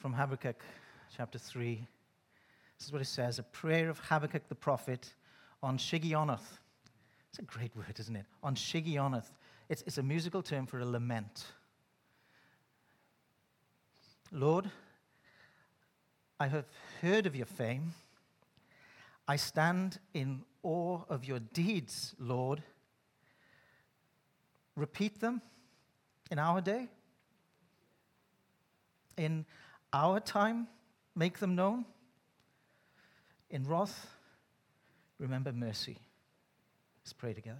from Habakkuk chapter 3. This is what it says, a prayer of Habakkuk the prophet on Shigionoth. It's a great word, isn't it? On Shigionoth. It's a musical term for a lament. Lord, I have heard of your fame. I stand in awe of your deeds, Lord. Repeat them in our day. In our time, make them known. In wrath, remember mercy. Let's pray together.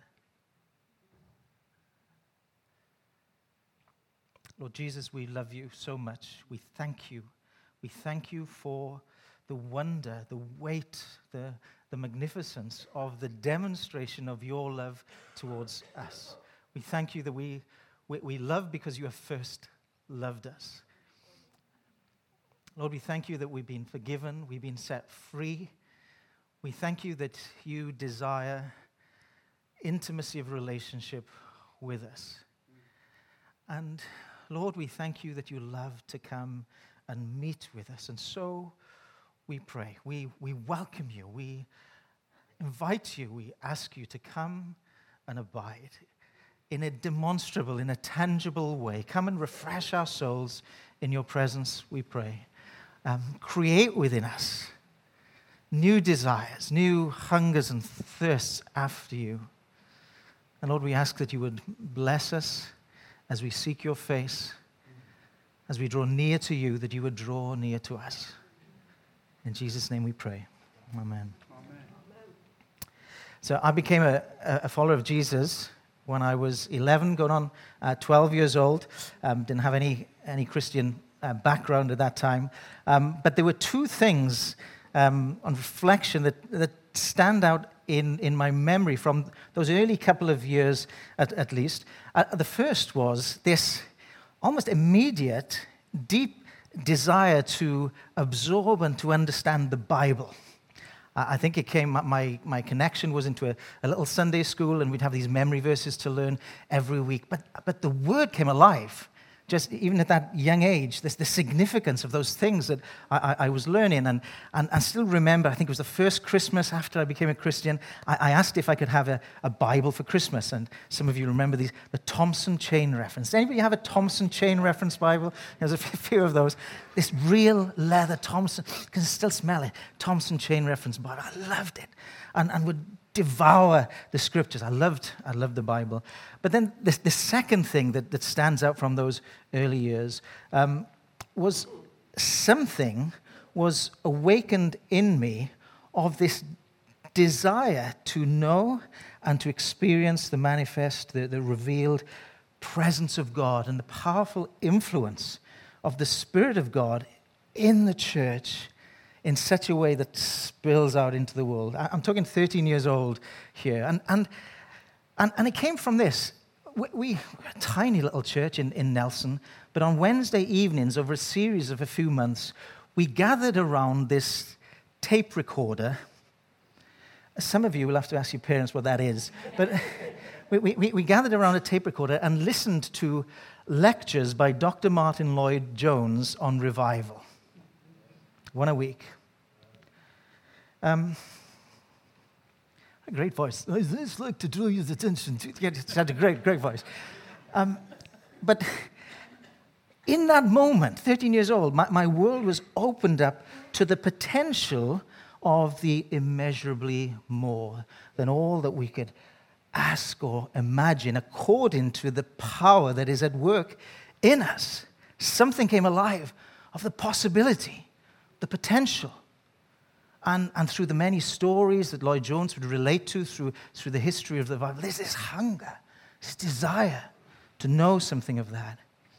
Lord Jesus, we love you so much. We thank you. We thank you for the wonder, the weight, the magnificence of the demonstration of your love towards us. We thank you that we love because you have first loved us. Lord, we thank you that we've been forgiven, we've been set free. We thank you that you desire intimacy of relationship with us. And Lord, we thank you that you love to come and meet with us. And so we pray. We welcome you. We invite you. We ask you to come and abide in a demonstrable, in a tangible way. Come and refresh our souls in your presence, we pray. Create within us new desires, new hungers and thirsts after you. And Lord, we ask that you would bless us as we seek your face, as we draw near to you, that you would draw near to us. In Jesus' name we pray. Amen. So I became a follower of Jesus when I was 11, going on 12 years old. Didn't have any Christian background at that time. But there were two things on reflection that stand out in my memory from those early couple of years at least. The first was this almost immediate, deep desire to absorb and to understand the Bible. I think it came, my connection was into a little Sunday school, and we'd have these memory verses to learn every week. But the Word came alive, just even at that young age, the significance of those things that I was learning. And I still remember, I think it was the first Christmas after I became a Christian, I asked if I could have a Bible for Christmas. And some of you remember the Thompson Chain Reference. Anybody have a Thompson Chain Reference Bible? There's a few of those. This real leather Thompson, you can still smell it, Thompson Chain Reference Bible. I loved it and would devour the scriptures. I loved the Bible. But then the second thing that stands out from those early years was something was awakened in me of this desire to know and to experience the manifest, the revealed presence of God and the powerful influence of the Spirit of God in the church in such a way that spills out into the world. I'm talking 13 years old here. And it came from this. We're a tiny little church in Nelson, but on Wednesday evenings, over a series of a few months, we gathered around this tape recorder. Some of you will have to ask your parents what that is. But we gathered around a tape recorder and listened to lectures by Dr. Martin Lloyd-Jones on revival. One a week. A great voice. I'd just like to draw your attention to. It had a great voice. But in that moment, 13 years old, my world was opened up to the potential of the immeasurably more than all that we could ask or imagine, according to the power that is at work in us. Something came alive of the possibility, the potential. And through the many stories that Lloyd-Jones would relate to through the history of the Bible, there's this hunger, this desire to know something of that.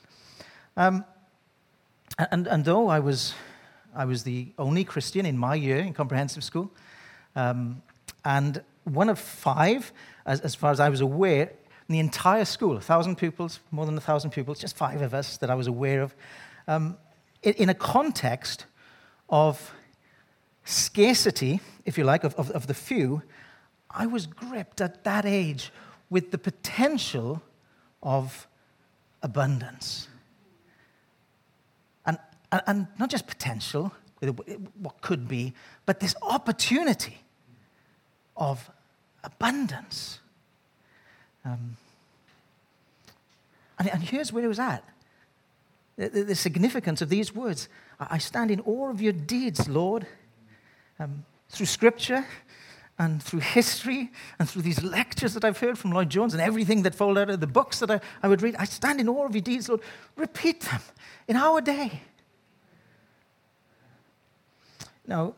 And though I was the only Christian in my year in comprehensive school, and one of five, as far as I was aware, in the entire school, 1,000 pupils, more than 1,000 pupils, just five of us that I was aware of, in a context of scarcity, if you like, of the few, I was gripped at that age with the potential of abundance. And not just potential, what could be, but this opportunity of abundance. And here's where it was at. The significance of these words. I stand in awe of your deeds, Lord. Through Scripture and through history and through these lectures that I've heard from Lloyd Jones and everything that followed out of the books that I would read, I stand in awe of your deeds, Lord. Repeat them in our day. Now,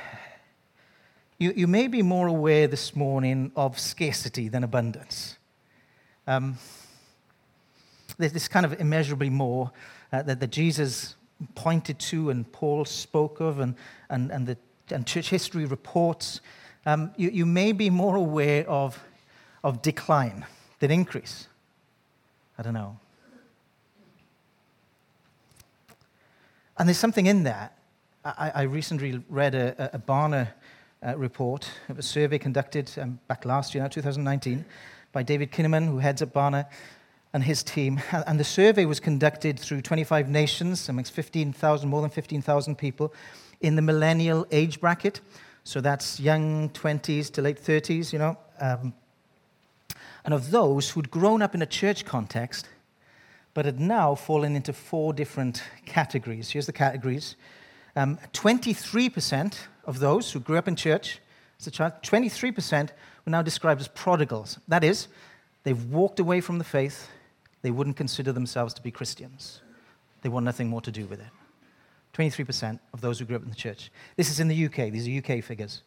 you may be more aware this morning of scarcity than abundance. There's this kind of immeasurably more that Jesus pointed to and Paul spoke of and church history reports. You may be more aware of decline than increase. I don't know. And there's something in that. I recently read a Barna report of a survey conducted back last year, 2019, by David Kinnaman, who heads up Barna, and his team. And the survey was conducted through 25 nations, amongst more than 15,000 people, in the millennial age bracket. So that's young 20s to late 30s, and of those who'd grown up in a church context, but had now fallen into 4 different categories. Here's the categories. 23% of those who grew up in church as a child, 23% were now described as prodigals. That is, they've walked away from the faith. They wouldn't consider themselves to be Christians. They want nothing more to do with it. 23% of those who grew up in the church. This is in the UK. These are UK figures.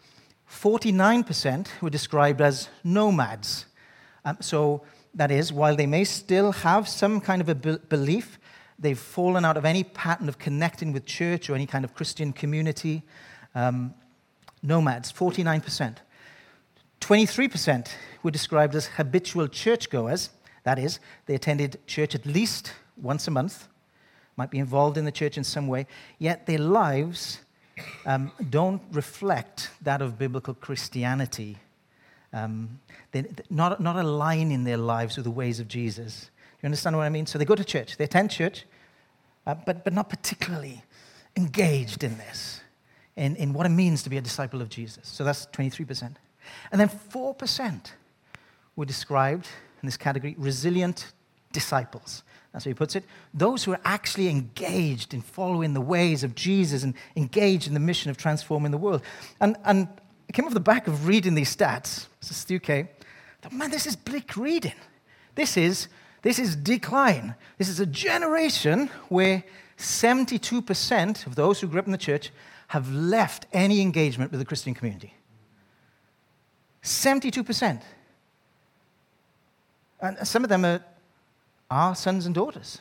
49% were described as nomads. So that is, while they may still have some kind of a belief, they've fallen out of any pattern of connecting with church or any kind of Christian community. Nomads, 49%. 23% were described as habitual churchgoers. That is, they attended church at least once a month, might be involved in the church in some way, yet their lives don't reflect that of biblical Christianity. They're not aligning their lives with the ways of Jesus. You understand what I mean? So they go to church, they attend church, but not particularly engaged in this, in what it means to be a disciple of Jesus. So that's 23%. And then 4% were described in this category, resilient disciples. That's how he puts it. Those who are actually engaged in following the ways of Jesus and engaged in the mission of transforming the world. And it came off the back of reading these stats. This is the UK. I thought, man, this is bleak reading. This is decline. This is a generation where 72% of those who grew up in the church have left any engagement with the Christian community. 72%. And some of them are our sons and daughters.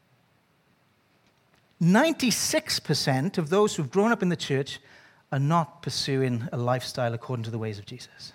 96% of those who've grown up in the church are not pursuing a lifestyle according to the ways of Jesus.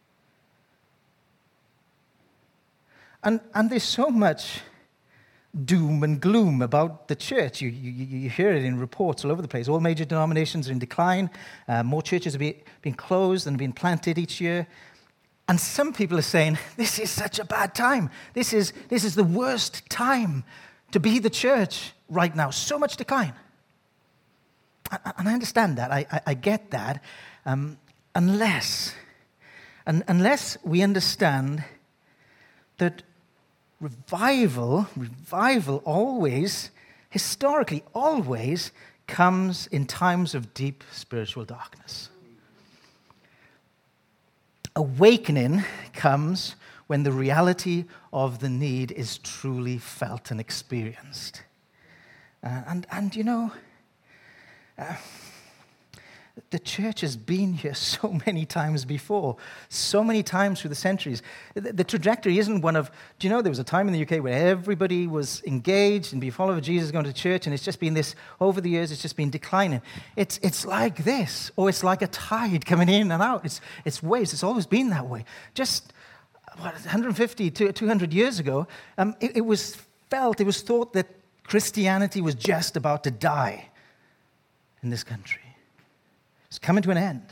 And there's so much doom and gloom about the church. You hear it in reports all over the place. All major denominations are in decline. More churches are being closed and being planted each year. And some people are saying, this is such a bad time. This is the worst time to be the church right now. So much decline. And I understand that. I get that. Unless we understand that revival always, historically always, comes in times of deep spiritual darkness. Awakening comes when the reality of the need is truly felt and experienced. The church has been here so many times before, so many times through the centuries. The trajectory isn't one of, do you know, there was a time in the UK where everybody was engaged and be a follower of Jesus, going to church, and it's just been this, over the years, it's just been declining. It's like this, or it's like a tide coming in and out. It's waves, it's always been that way. Just, 150 to 200 years ago, it was thought that Christianity was just about to die in this country. It's coming to an end.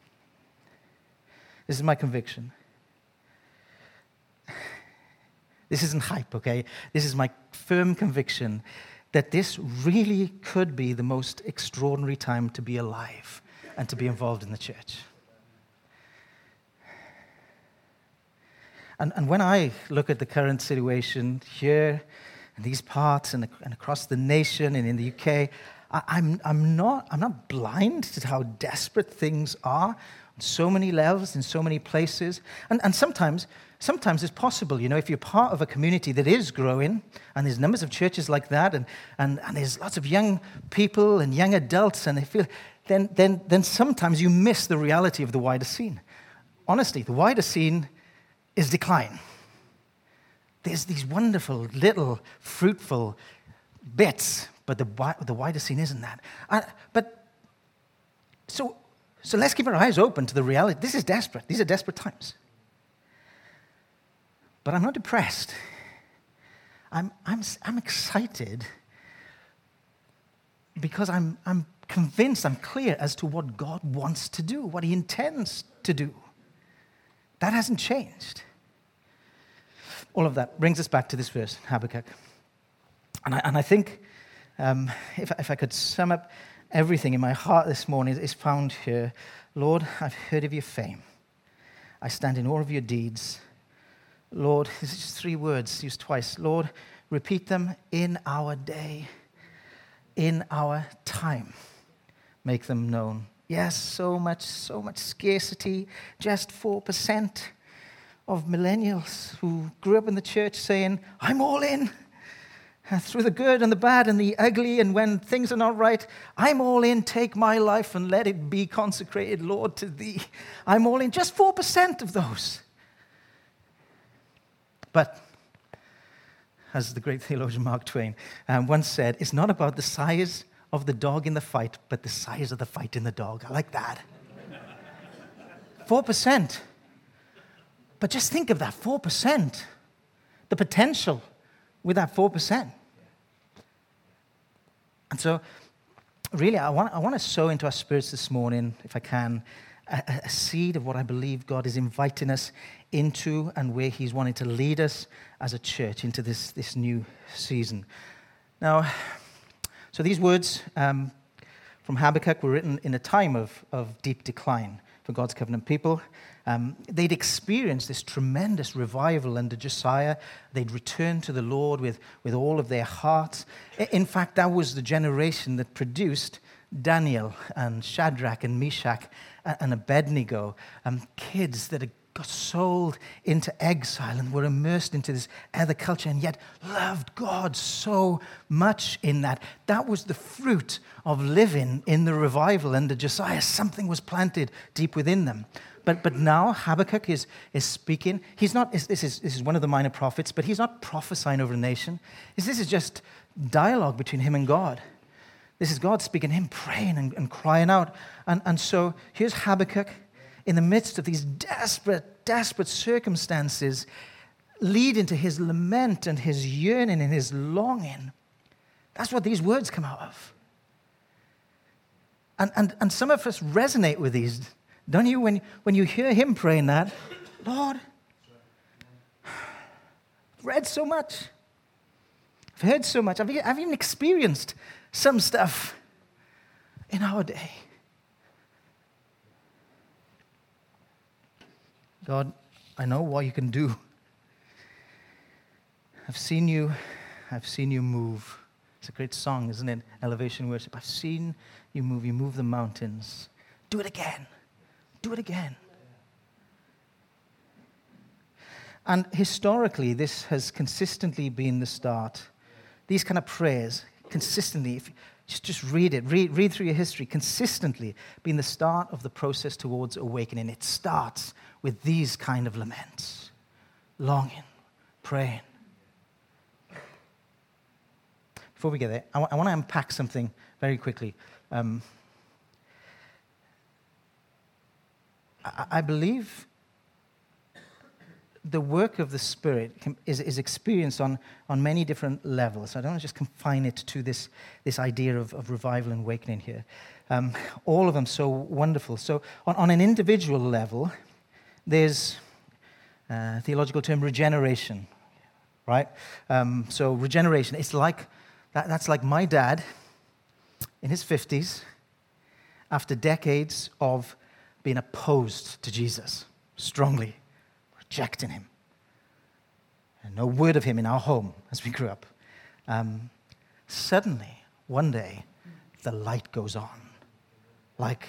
This is my conviction. This isn't hype, okay? This is my firm conviction that this really could be the most extraordinary time to be alive and to be involved in the church. And when I look at the current situation here, in these parts and across the nation and in the UK, I'm not blind to how desperate things are on so many levels, in so many places. And sometimes it's possible, if you're part of a community that is growing, and there's numbers of churches like that, and there's lots of young people and young adults, and they feel, then sometimes you miss the reality of the wider scene. Honestly, the wider scene is decline. There's these wonderful, little, fruitful bits, but the wider scene isn't that. So let's keep our eyes open to the reality. This is desperate. These are desperate times. But I'm not depressed. I'm excited because I'm convinced, I'm clear as to what God wants to do, what He intends to do. That hasn't changed. All of that brings us back to this verse, Habakkuk. And I think if I could sum up everything in my heart this morning, is found here. Lord, I've heard of your fame. I stand in awe of your deeds. Lord, this is just 3 words used twice. Lord, repeat them in our day, in our time. Make them known. Yes, so much scarcity. Just 4% of millennials who grew up in the church saying, I'm all in. Through the good and the bad and the ugly, and when things are not right, I'm all in. Take my life and let it be consecrated, Lord, to thee. I'm all in. Just 4% of those. But, as the great theologian Mark Twain once said, it's not about the size of the dog in the fight, but the size of the fight in the dog. I like that. 4%. But just think of that 4%. The potential with that 4%. And so, really, I want to sow into our spirits this morning, if I can, a seed of what I believe God is inviting us into and where He's wanting to lead us as a church into this new season. Now, so these words from Habakkuk were written in a time of deep decline for God's covenant people. They'd experienced this tremendous revival under Josiah. They'd returned to the Lord with all of their hearts. In fact, that was the generation that produced Daniel and Shadrach and Meshach and Abednego, kids that had got sold into exile and were immersed into this other culture and yet loved God so much in that. That was the fruit of living in the revival under Josiah. Something was planted deep within them. But now Habakkuk is speaking. He's not. This is one of the minor prophets, but he's not prophesying over a nation. This is just dialogue between him and God. This is God speaking, him praying and crying out. And so here's Habakkuk in the midst of these desperate circumstances, leading to his lament and his yearning and his longing. That's what these words come out of. And some of us resonate with these. Don't you, when you hear him praying that, Lord, I've read so much. I've heard so much. I've even experienced some stuff in our day. God, I know what you can do. I've seen you move. It's a great song, isn't it? Elevation worship. I've seen you move. You move the mountains. Do it again. Do it again. And historically, this has consistently been the start. These kind of prayers, consistently, if you just read it, read through your history, consistently been the start of the process towards awakening. It starts with these kind of laments, longing, praying. Before we get there, I want to unpack something very quickly. I believe the work of the Spirit is experienced on many different levels. I don't want to just confine it to this idea of revival and awakening here. All of them so wonderful. So on an individual level, there's a theological term, regeneration. right? So regeneration, it's like, that's like my dad in his 50s after decades of being opposed to Jesus, strongly rejecting him. And no word of him in our home as we grew up. Suddenly, one day, the light goes on. Like,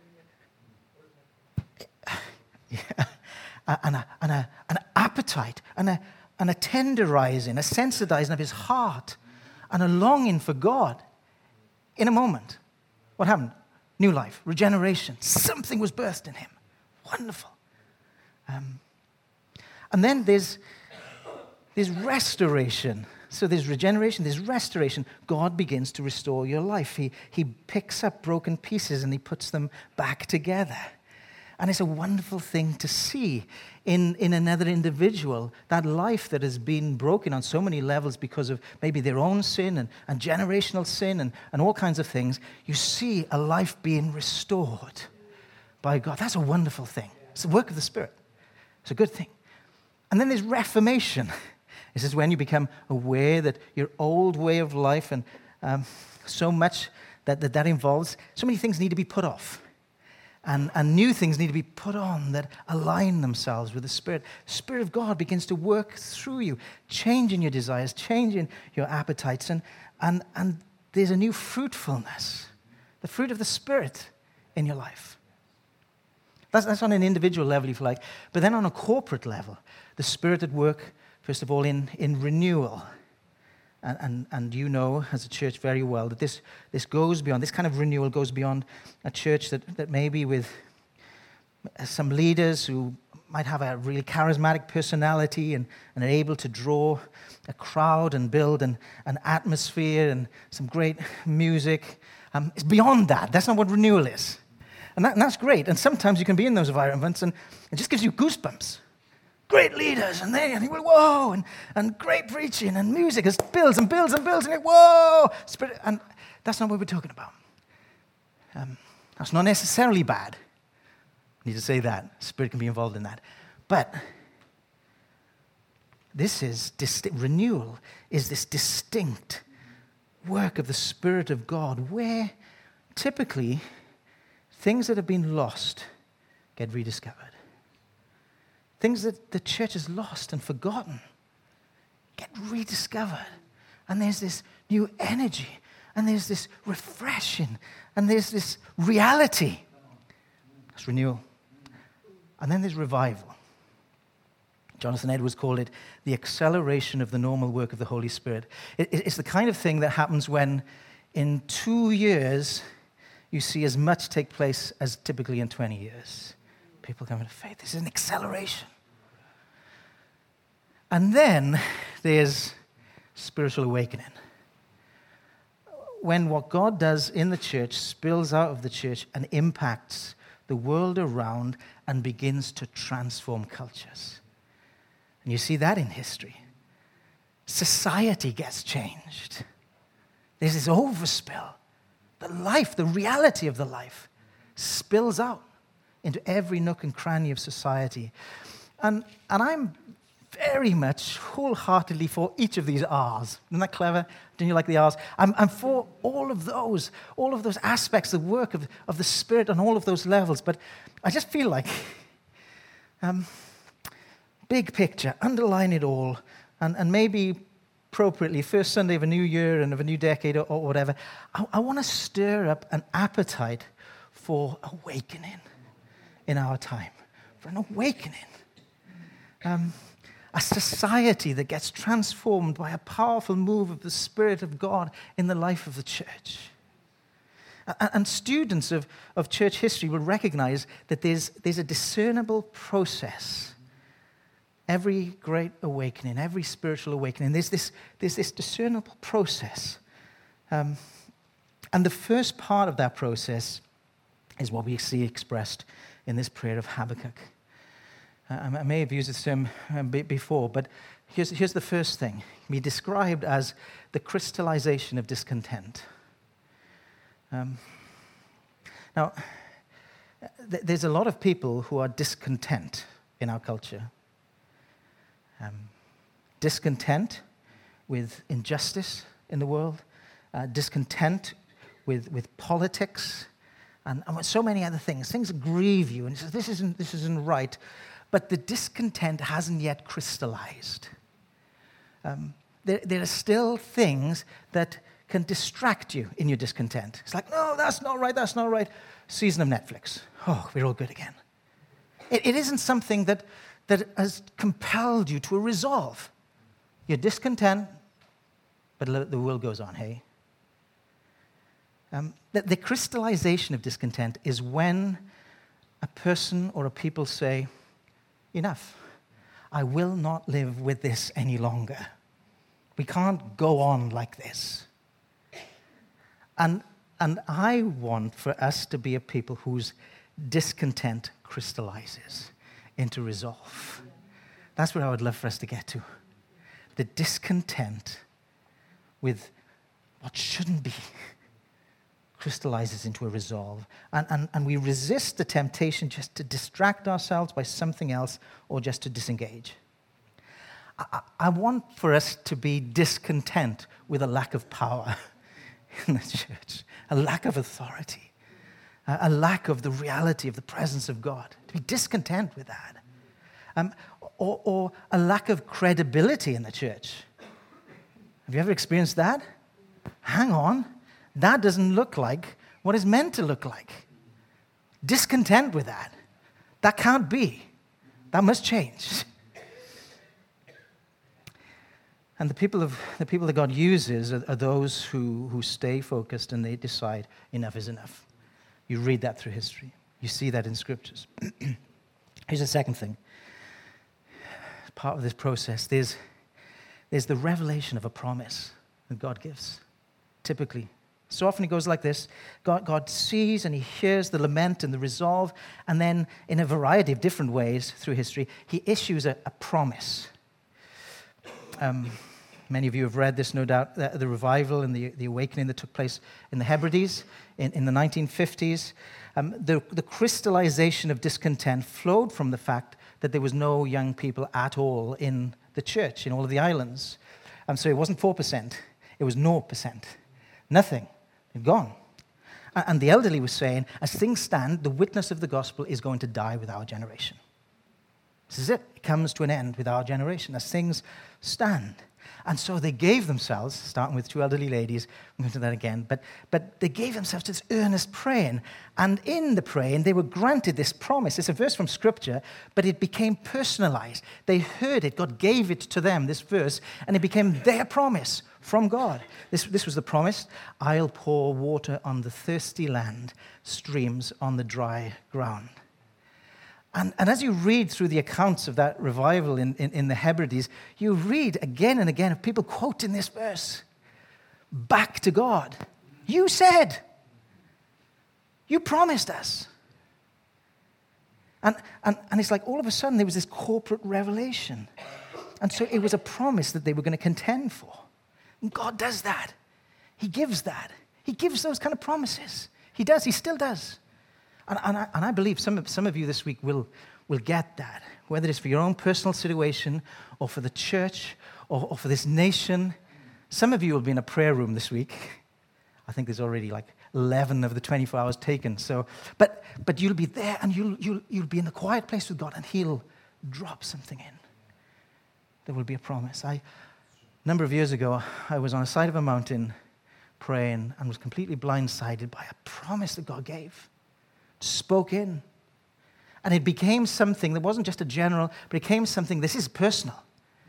yeah, an appetite, and a tenderizing, a sensitizing of his heart, and a longing for God. In a moment, what happened? New life, regeneration. Something was birthed in him. Wonderful. And then there's restoration. So there's regeneration, there's restoration. God begins to restore your life. He picks up broken pieces and he puts them back together. And it's a wonderful thing to see in another individual, that life that has been broken on so many levels because of maybe their own sin and generational sin and all kinds of things. You see a life being restored by God. That's a wonderful thing. It's the work of the Spirit. It's a good thing. And then there's reformation. This is when you become aware that your old way of life and so much that involves, so many things need to be put off. And new things need to be put on that align themselves with the Spirit. The Spirit of God begins to work through you, changing your desires, changing your appetites, and there's a new fruitfulness, the fruit of the Spirit in your life. That's on an individual level, if you like. But then on a corporate level, the Spirit at work, first of all, in renewal. And you know, as a church, very well that this goes beyond, this kind of renewal goes beyond a church that maybe with some leaders who might have a really charismatic personality and are able to draw a crowd and build an atmosphere and some great music. It's beyond that. That's not what renewal is. And that's great. And sometimes you can be in those environments and it just gives you goosebumps. Great leaders, and you go, whoa, and great preaching and music. It builds and builds and builds, and whoa. Spirit, and that's not what we're talking about. That's not necessarily bad. I need to say that. Spirit can be involved in that. But this is renewal is this distinct work of the Spirit of God where typically things that have been lost get rediscovered. Things that the church has lost and forgotten get rediscovered. And there's this new energy, and there's this refreshing, and there's this reality. That's renewal. And then there's revival. Jonathan Edwards called it the acceleration of the normal work of the Holy Spirit. It's the kind of thing that happens when in 2 years you see as much take place as typically in 20 years. People come into faith. This is an acceleration. And then there's spiritual awakening. When what God does in the church spills out of the church and impacts the world around and begins to transform cultures. And you see that in history. Society gets changed. There's this overspill. The life, the reality of the life spills out into every nook and cranny of society. And I'm very much wholeheartedly for each of these R's. Isn't that clever? Don't you like the R's? I'm for all of those aspects, the work of the Spirit on all of those levels. But I just feel like, big picture, underline it all, and maybe appropriately, first Sunday of a new year and of a new decade or whatever, I want to stir up an appetite for awakening in our time, for an awakening. A society that gets transformed by a powerful move of the Spirit of God in the life of the church. And students of church history will recognize that there's a discernible process. Every great awakening, every spiritual awakening, there's this discernible process. And the first part of that process is what we see expressed in this prayer of Habakkuk. I may have used this term before, but here's the first thing. It can be described as the crystallization of discontent. Now, there's a lot of people who are discontent in our culture. discontent with injustice in the world, discontent with politics, and with so many other things. Things that grieve you, and you say, this isn't right. But the discontent hasn't yet crystallized. There are still things that can distract you in your discontent. It's like, no, that's not right. Season of Netflix. Oh, we're all good again. It isn't something that has compelled you to a resolve. You're discontent, but the world goes on, hey? The crystallization of discontent is when a person or a people say, enough. I will not live with this any longer. We can't go on like this. And I want for us to be a people whose discontent crystallizes into resolve. That's what I would love for us to get to. The discontent with what shouldn't be crystallizes into a resolve. And we resist the temptation just to distract ourselves by something else or just to disengage. I want for us to be discontent with a lack of power in the church, a lack of authority, a lack of the reality of the presence of God, to be discontent with that. Or a lack of credibility in the church. Have you ever experienced that? Hang on, that doesn't look like what it's meant to look like. Discontent with that. That can't be. That must change. And the people that God uses are those who stay focused and they decide enough is enough. You read that through history. You see that in scriptures. Here's the second thing. Part of this process, there's the revelation of a promise that God gives. Typically. So often it goes like this. God sees and he hears the lament and the resolve, and then in a variety of different ways through history, he issues a promise. Many of you have read this, no doubt, the revival and the awakening that took place in the Hebrides in the 1950s. The crystallization of discontent flowed from the fact that there was no young people at all in the church, in all of the islands. So it wasn't 4%, it was 0%. Nothing. They'd gone. And the elderly was saying, as things stand, the witness of the gospel is going to die with our generation. This is it. It comes to an end with our generation as things stand. And so they gave themselves, starting with two elderly ladies, I'm going to do that again, but they gave themselves to this earnest praying. And in the praying, they were granted this promise. It's a verse from Scripture, but it became personalized. They heard it. God gave it to them, this verse, and it became their promise from God. This was the promise. I'll pour water on the thirsty land, streams on the dry ground. And as you read through the accounts of that revival in the Hebrides, you read again and again of people quoting this verse back to God. You said, you promised us. And it's like all of a sudden there was this corporate revelation. And so it was a promise that they were going to contend for. And God does that. He gives that. He gives those kind of promises. He does. He still does. And I believe some of you this week will get that, whether it's for your own personal situation or for the church or for this nation. Some of you will be in a prayer room this week. I think there's already like 11 of the 24 hours taken. So, but you'll be there and you'll be in the quiet place with God, and He'll drop something in. There will be a promise. A number of years ago, I was on the side of a mountain praying and was completely blindsided by a promise that God gave. Spoke in. And it became something that wasn't just a general, but it became something, this is personal.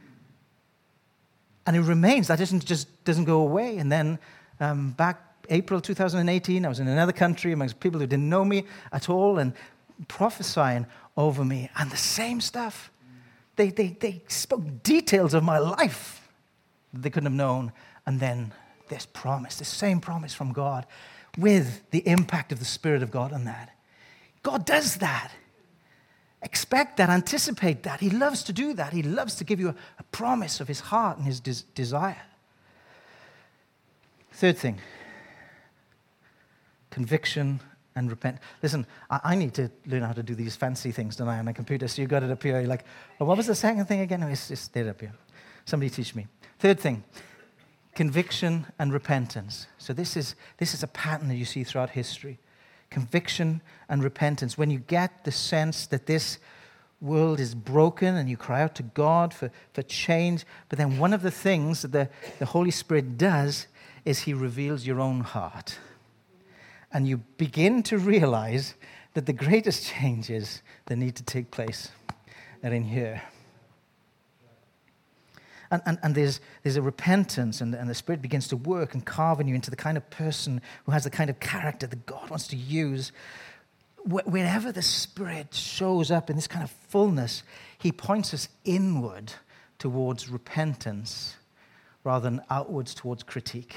And it remains. That doesn't go away. And then back April 2018, I was in another country amongst people who didn't know me at all and prophesying over me. And the same stuff. They spoke details of my life that they couldn't have known. And then this promise, this same promise from God with the impact of the Spirit of God on that. God does that. Expect that, anticipate that. He loves to do that. He loves to give you a promise of His heart and His desire. Third thing, conviction and repent. Listen, I need to learn how to do these fancy things, don't I, on a computer? So you got it up here. You're like, well, what was the second thing again? It's just there up here. Somebody teach me. Third thing, conviction and repentance. So this is a pattern that you see throughout history. Conviction and repentance. When you get the sense that this world is broken and you cry out to God for change, but then one of the things that the Holy Spirit does is he reveals your own heart. And you begin to realize that the greatest changes that need to take place are in here. And there's a repentance, and the Spirit begins to work and carve in you into the kind of person who has the kind of character that God wants to use. Wherever the Spirit shows up in this kind of fullness, he points us inward towards repentance rather than outwards towards critique.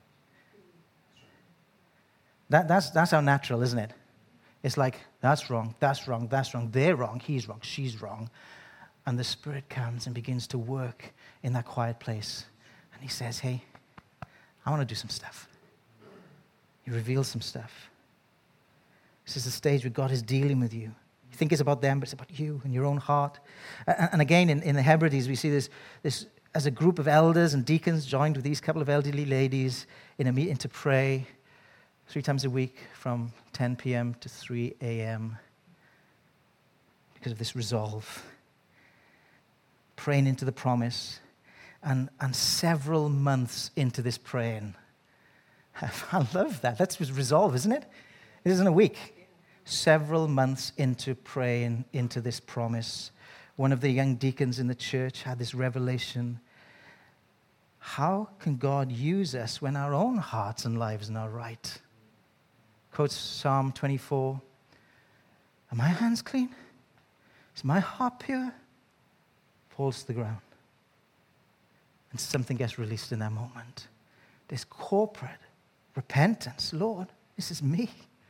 That's our natural, isn't it? It's like, that's wrong, that's wrong, that's wrong, they're wrong, he's wrong, she's wrong. And the Spirit comes and begins to work in that quiet place. And he says, hey, I want to do some stuff. He reveals some stuff. This is the stage where God is dealing with you. You think it's about them, but it's about you and your own heart. And again, in the Hebrides, we see this as a group of elders and deacons joined with these couple of elderly ladies in a meeting to pray 3 times a week from 10 p.m. to 3 a.m. because of this resolve. Praying into the promise, and several months into this praying. I love that. That's resolve, isn't it? It isn't a week. Several months into praying into this promise. One of the young deacons in the church had this revelation. How can God use us when our own hearts and lives are not right? Quotes Psalm 24. Are my hands clean? Is my heart pure? Falls to the ground. And something gets released in that moment. This corporate repentance. Lord, this is me.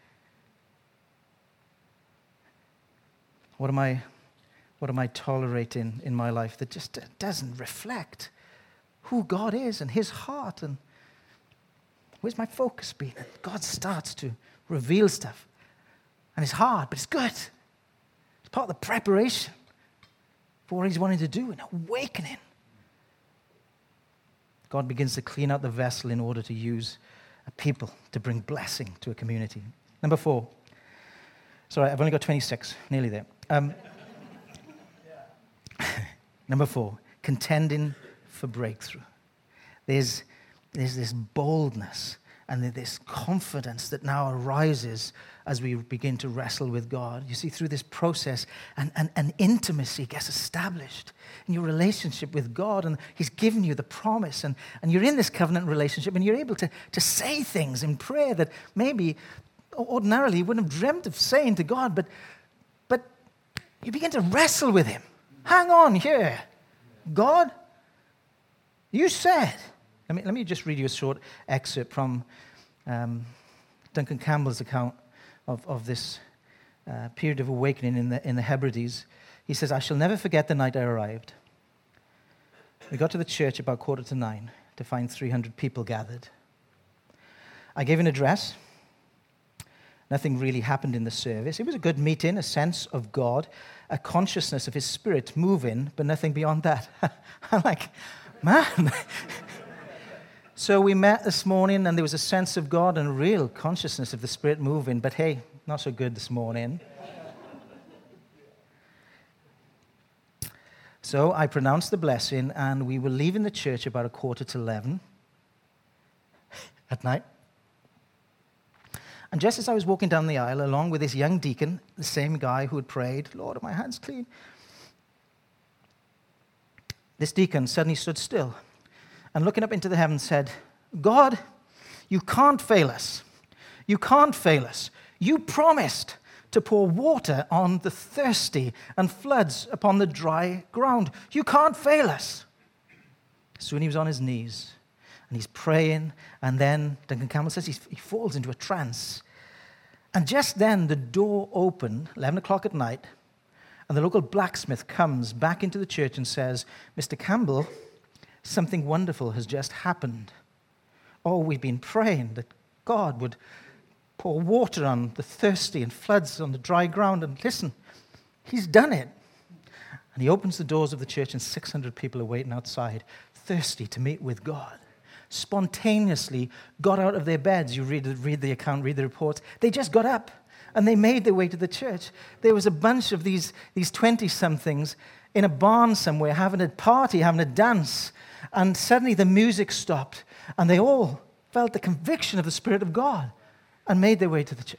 What am I tolerating in my life that just doesn't reflect who God is and his heart? And where's my focus been? And God starts to reveal stuff. And it's hard, but it's good. It's part of the preparation for what he's wanting to do, an awakening. God begins to clean out the vessel in order to use a people to bring blessing to a community. Number 4. Sorry, I've only got 26, nearly there. Number 4, contending for breakthrough. There's this boldness and this confidence that now arises as we begin to wrestle with God. You see, through this process, an intimacy gets established in your relationship with God, and he's given you the promise, and you're in this covenant relationship, and you're able to say things in prayer that maybe ordinarily you wouldn't have dreamt of saying to God, but you begin to wrestle with him. Hang on here. God, you said. Let me just read you a short excerpt from Duncan Campbell's account of this period of awakening in the Hebrides. He says, I shall never forget the night I arrived. We got to the church about 9:15 to find 300 people gathered. I gave an address. Nothing really happened in the service. It was a good meeting, a sense of God, a consciousness of his Spirit moving, but nothing beyond that. I'm like, man. So we met this morning, and there was a sense of God and a real consciousness of the Spirit moving, but hey, not so good this morning. So I pronounced the blessing, and we were leaving the church about 11:15 at night. And just as I was walking down the aisle, along with this young deacon, the same guy who had prayed, Lord, are my hands clean? This deacon suddenly stood still and looking up into the heavens said, God, you can't fail us. You can't fail us. You promised to pour water on the thirsty and floods upon the dry ground. You can't fail us. Soon he was on his knees and he's praying, and then Duncan Campbell says he falls into a trance. And just then the door opened, 11 o'clock at night, and the local blacksmith comes back into the church and says, Mr. Campbell, something wonderful has just happened. Oh, we've been praying that God would pour water on the thirsty and floods on the dry ground. And listen, he's done it. And he opens the doors of the church, and 600 people are waiting outside, thirsty to meet with God. Spontaneously got out of their beds. You read the account, read the reports. They just got up, and they made their way to the church. There was a bunch of these 20-somethings in a barn somewhere, having a party, having a dance, and suddenly the music stopped, and they all felt the conviction of the Spirit of God and made their way to the church.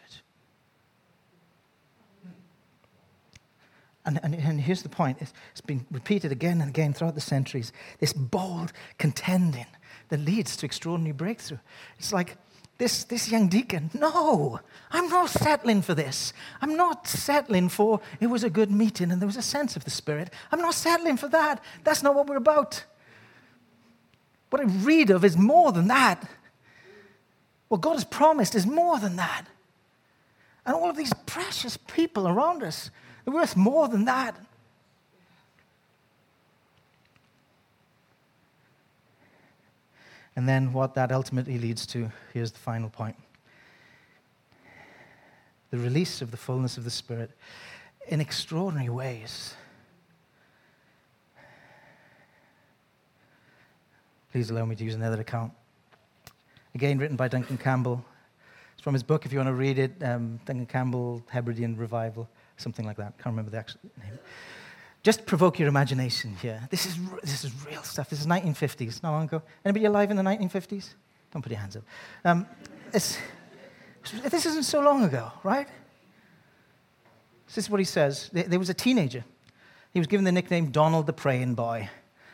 And here's the point. It's been repeated again and again throughout the centuries. This bold contending that leads to extraordinary breakthrough. It's like this young deacon, no, I'm not settling for this. I'm not settling for it was a good meeting and there was a sense of the Spirit. I'm not settling for that. That's not what we're about. What I read of is more than that. What God has promised is more than that. And all of these precious people around us, they're worth more than that. And then what that ultimately leads to, here's the final point. The release of the fullness of the Spirit in extraordinary ways. Please allow me to use another account. Again, written by Duncan Campbell. It's from his book, if you want to read it, Duncan Campbell, Hebridean Revival. Something like that. Can't remember the actual name. Just provoke your imagination here. This is real stuff. This is 1950s. Not long ago. Anybody alive in the 1950s? Don't put your hands up. This isn't so long ago, right? This is what he says. There was a teenager. He was given the nickname Donald the Praying Boy.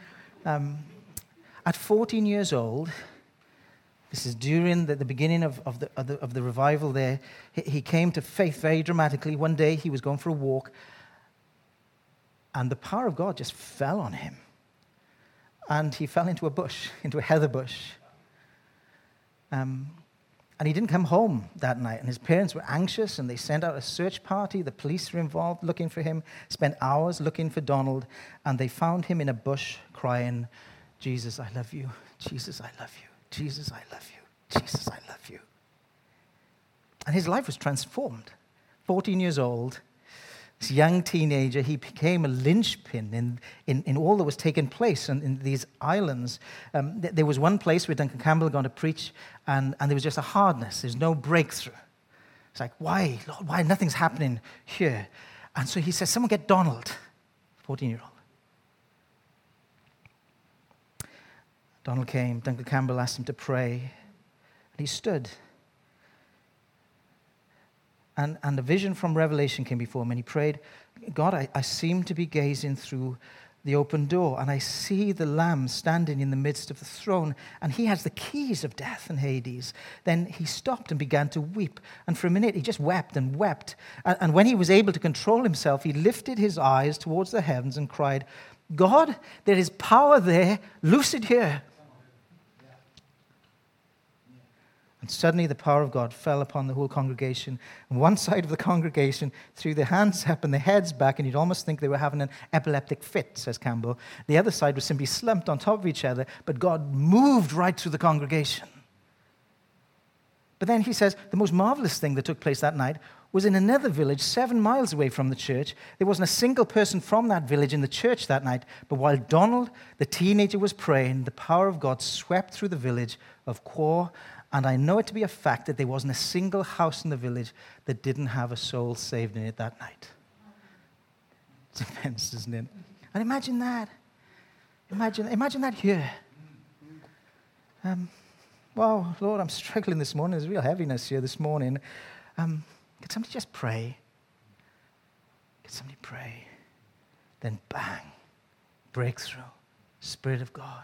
At 14 years old, this is during the beginning of the revival there. He came to faith very dramatically. One day he was going for a walk, and the power of God just fell on him. And he fell into a bush, into a heather bush. And he didn't come home that night. And his parents were anxious, and they sent out a search party. The police were involved looking for him, spent hours looking for Donald, and they found him in a bush crying, "Jesus, I love you. Jesus, I love you. Jesus, I love you. Jesus, I love you." And his life was transformed. 14 years old, this young teenager, he became a linchpin in all that was taking place in these islands. There was one place where Duncan Campbell had gone to preach, and there was just a hardness. There's no breakthrough. It's like, why, Lord, why nothing's happening here? And so he says, someone get Donald, 14-year-old. Donald came. Duncan Campbell asked him to pray. And he stood. And a vision from Revelation came before him. And he prayed, God, I seem to be gazing through the open door. And I see the Lamb standing in the midst of the throne. And he has the keys of death and Hades. Then he stopped and began to weep. And for a minute, he just wept and wept. And when he was able to control himself, he lifted his eyes towards the heavens and cried, God, there is power there. Loose it here. And suddenly the power of God fell upon the whole congregation. And one side of the congregation threw their hands up and their heads back, and you'd almost think they were having an epileptic fit, says Campbell. The other side was simply slumped on top of each other, but God moved right through the congregation. But then he says the most marvelous thing that took place that night was in another village 7 miles away from the church. There wasn't a single person from that village in the church that night, but while Donald, the teenager, was praying, the power of God swept through the village of Quor. And I know it to be a fact that there wasn't a single house in the village that didn't have a soul saved in it that night. It's immense, isn't it? And imagine that. Imagine that here. Wow, Lord, I'm struggling this morning. There's real heaviness here this morning. Could somebody just pray? Could somebody pray? Then bang, breakthrough, Spirit of God.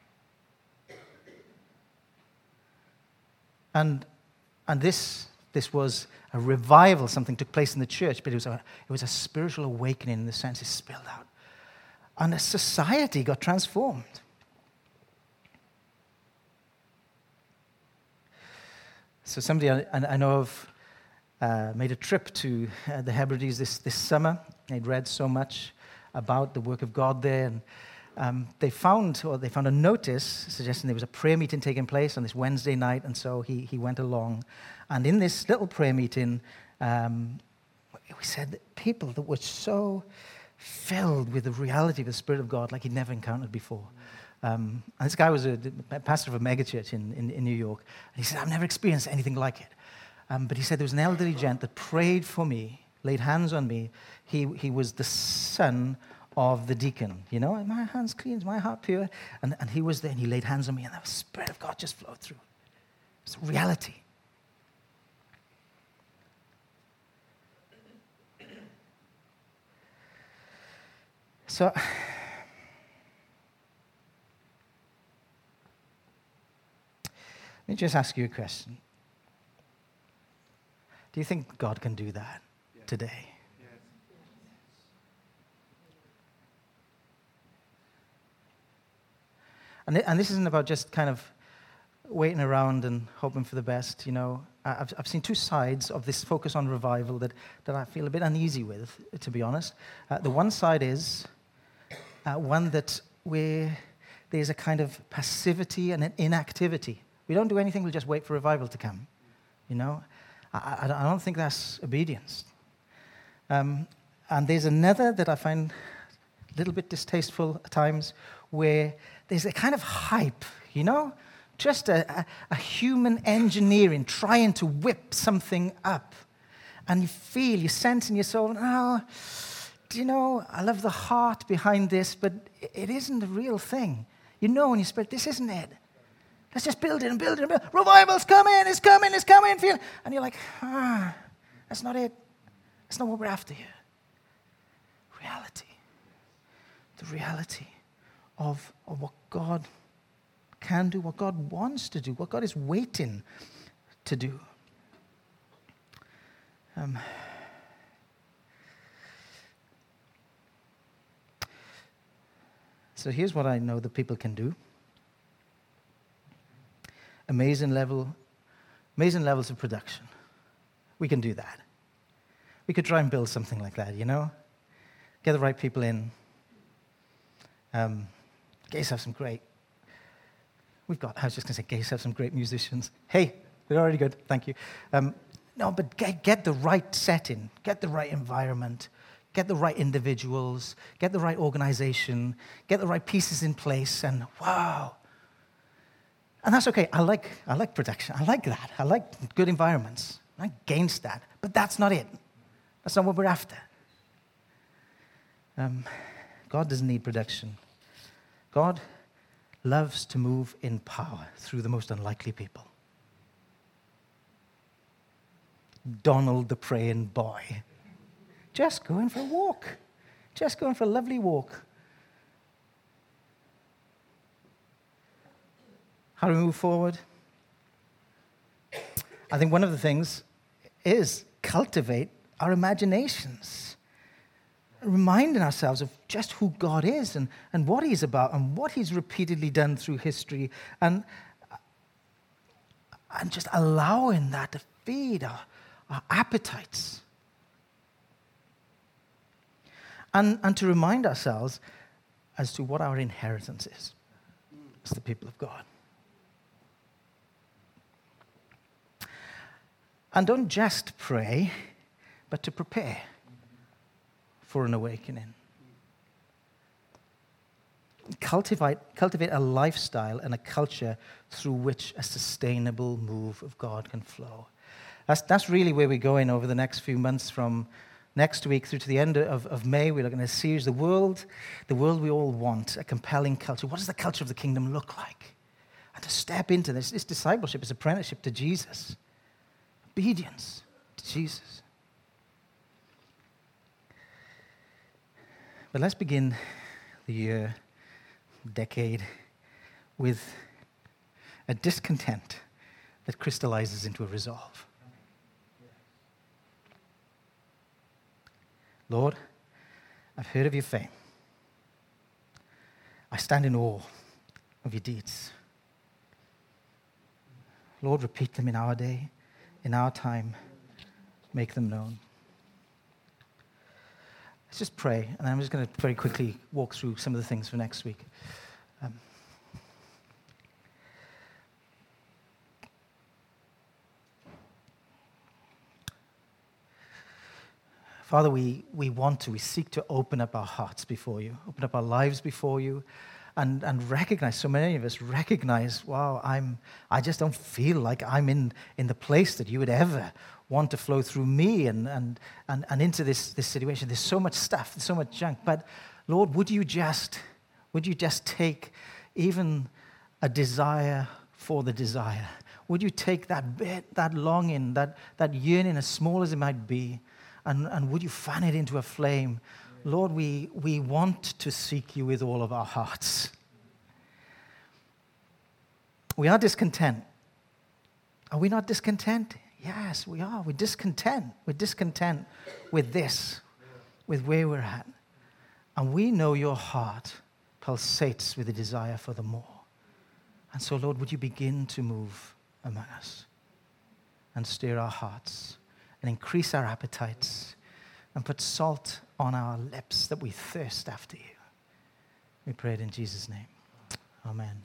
And this was a revival. Something took place in the church, but it was a spiritual awakening in the sense it spilled out. And a society got transformed. So somebody I know of made a trip to the Hebrides this summer. They'd read so much about the work of God there, and they found a notice suggesting there was a prayer meeting taking place on this Wednesday night, and so he went along. And in this little prayer meeting, we said that people that were so filled with the reality of the Spirit of God like he'd never encountered before. And this guy was a pastor of a megachurch in New York. And he said, I've never experienced anything like it. But he said there was an elderly gent that prayed for me, laid hands on me. He was the son of the deacon. You know, my hands clean, my heart pure. And he was there, and he laid hands on me, and the Spirit of God just flowed through. It's reality. So, let me just ask you a question. Do you think God can do that today? Yes. And this isn't about just kind of waiting around and hoping for the best, you know. I've seen two sides of this focus on revival that I feel a bit uneasy with, to be honest. The one side is one that where there's a kind of passivity and an inactivity. We don't do anything, we'll just wait for revival to come, you know. I don't think that's obedience. And there's another that I find a little bit distasteful at times, where there's a kind of hype, you know, just a human engineering trying to whip something up. And you sense in your soul, oh, do you know, I love the heart behind this, but it isn't the real thing. You know in your spirit, this isn't it. Let's just build it and build it and build it. Revival's coming, it's coming, it's coming. And you're like, that's not it. That's not what we're after here. Reality. The reality of what God can do, what God wants to do, what God is waiting to do. So here's what I know that people can do. Amazing levels of production. We can do that. We could try and build something like that, you know? Get the right people in. Get yourself some great... I was just going to say, get yourself some great musicians. Hey, they're already good, thank you. No, but get the right setting, get the right environment, get the right individuals, get the right organization, get the right pieces in place, and wow. And that's okay. I like production. I like that. I like good environments. I'm not against that. But that's not it. That's not what we're after. God doesn't need production. God loves to move in power through the most unlikely people. Donald the praying boy. Just going for a walk. Just going for a lovely walk. How do we move forward? I think one of the things is cultivate our imaginations. Reminding ourselves of just who God is and what he's about and what he's repeatedly done through history, and just allowing that to feed our appetites. And to remind ourselves as to what our inheritance is as the people of God. And don't just pray, but to prepare for an awakening. Cultivate a lifestyle and a culture through which a sustainable move of God can flow. That's really where we're going over the next few months, from next week through to the end of May. We're looking at a series, the world we all want, a compelling culture. What does the culture of the kingdom look like? And to step into this discipleship is apprenticeship to Jesus. Obedience to Jesus. But let's begin the year, decade, with a discontent that crystallizes into a resolve. Lord, I've heard of your fame. I stand in awe of your deeds. Lord, repeat them in our day, in our time. Make them known. Let's just pray, and I'm just going to very quickly walk through some of the things for next week. Father, we seek to open up our hearts before you, open up our lives before you, and recognize, so many of us recognize, wow, I just don't feel like I'm in the place that you would ever want to flow through me and into this situation. There's so much stuff, there's so much junk. But Lord, would you just take even a desire for the desire? Would you take that bit, that longing, that yearning, as small as it might be, and would you fan it into a flame? Lord, we want to seek you with all of our hearts. We are discontent. Are we not discontent? Yes, we are. We're discontent. We're discontent with this, with where we're at. And we know your heart pulsates with a desire for the more. And so, Lord, would you begin to move among us and stir our hearts and increase our appetites and put salt on our lips that we thirst after you. We pray it in Jesus' name. Amen.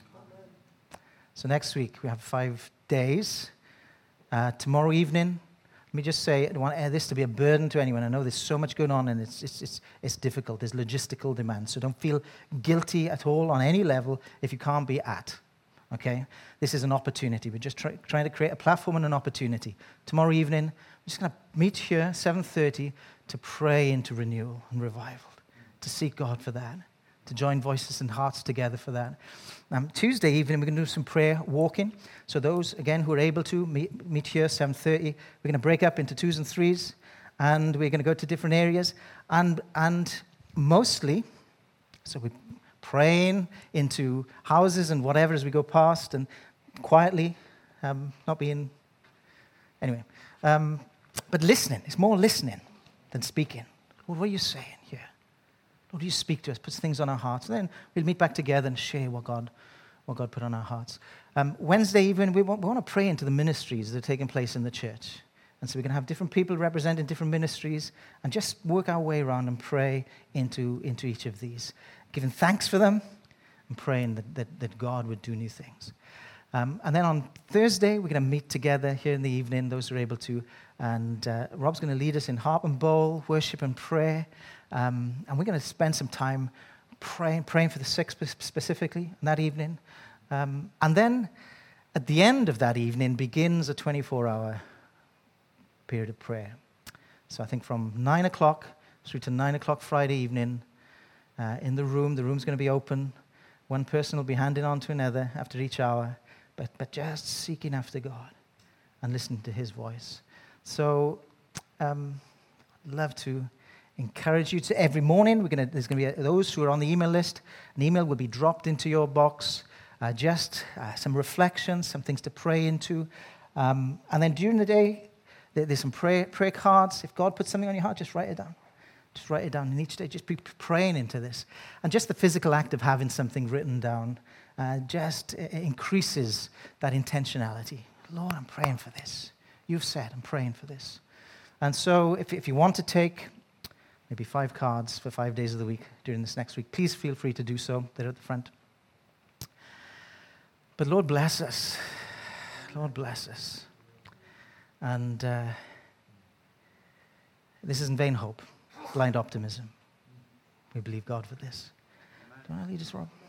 So next week we have 5 days. Tomorrow evening, let me just say, I don't want this to be a burden to anyone. I know there's so much going on and it's difficult. There's logistical demands. So don't feel guilty at all on any level if you can't be at. Okay? This is an opportunity. We're just trying to create a platform and an opportunity. Tomorrow evening, we're just going to meet here, 7:30, to pray into renewal and revival, to seek God for that, to join voices and hearts together for that. Tuesday evening, we're going to do some prayer walking. So those, again, who are able to, meet here, 7:30. We're going to break up into 2s and 3s, and we're going to go to different areas. And mostly, so we're praying into houses and whatever as we go past, and quietly, not being... Anyway, but listening. It's more listening than speaking. Lord, what are you saying here? Lord, you speak to us, put things on our hearts. And then we'll meet back together and share what God put on our hearts. Wednesday evening, we want to pray into the ministries that are taking place in the church. And so we're going to have different people representing different ministries and just work our way around and pray into each of these, giving thanks for them and praying that God would do new things. And then on Thursday, we're going to meet together here in the evening, those who are able to. And Rob's going to lead us in harp and bowl, worship and prayer. And we're going to spend some time praying for the sick specifically that evening. And then at the end of that evening begins a 24-hour period of prayer. So I think from 9 o'clock through to 9 o'clock Friday evening, in the room's going to be open. One person will be handing on to another after each hour, but just seeking after God and listening to his voice. So I'd love to encourage you to every morning. There's going to be those who are on the email list. An email will be dropped into your box, just some reflections, some things to pray into. And then during the day, there's some prayer cards. If God puts something on your heart, just write it down. Just write it down. And each day, just be praying into this. And just the physical act of having something written down just increases that intentionality. Lord, I'm praying for this. You've said, I'm praying for this. And so if you want to take maybe 5 cards for 5 days of the week during this next week, please feel free to do so. They're at the front. But Lord, bless us. Lord, bless us. And this isn't vain hope, blind optimism. We believe God for this. Don't I lead us, Rob?